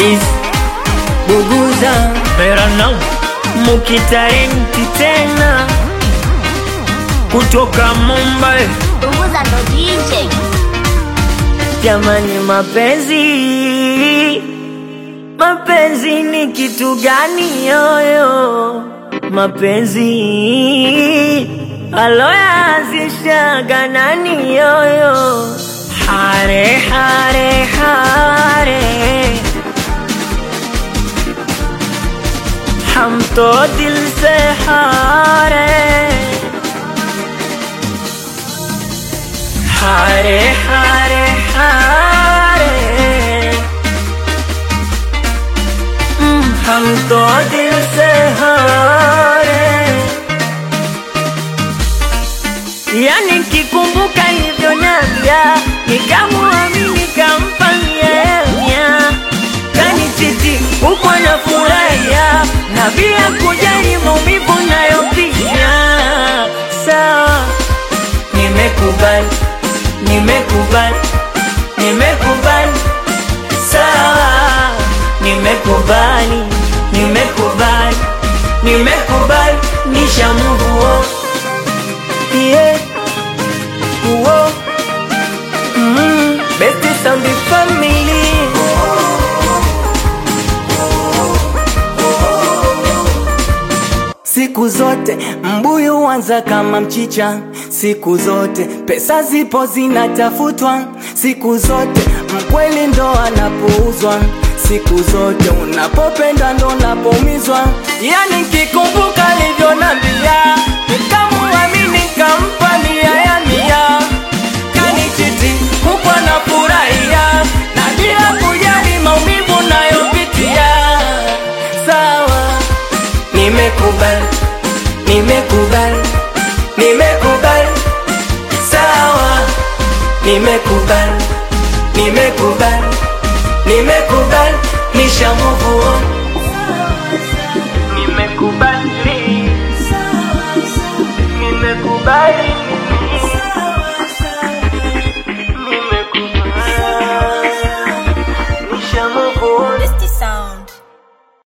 is Buguza Verano Mukitarenti tena kutoka Mumbai. Buguza ndo DJ. Jamani mapenzi ni kitu gani yoyo? Mapenzi aloyaanzishaga nani yoyo? Hare hare hare हम तो दिल से हारे हारे हारे हारे हम तो दिल से हारे. Yani kikumbuka hivyo navya nikamuamini kampania kanichiti huko na furahia na bila kujali maumivu nayopitia. Sawa, nimekubali, nimekubali, nimekubali. Sawa, nimekubali, nimekubali, nimekubali. Nisha move on. Yeah. Whoa. Best sound family. Siku zote mbuyu huanza kama mchicha, siku zote pesa zipo zinatafutwa, siku zote mkweli ndo anapouzwa, siku zote unapopenda ndo unapoumizwa. Yani kikumbuka alivyonambia nikamuamini kampa nia ya nia, kanichiti huko na furahia na bila kujali maumivu nayopitia. Sawa, nimekubali, nimekubali, nimekubali. Sawa, nimekubali, nimekubali, nimekubali. Nisha move on. Nimekubali, nimekubali.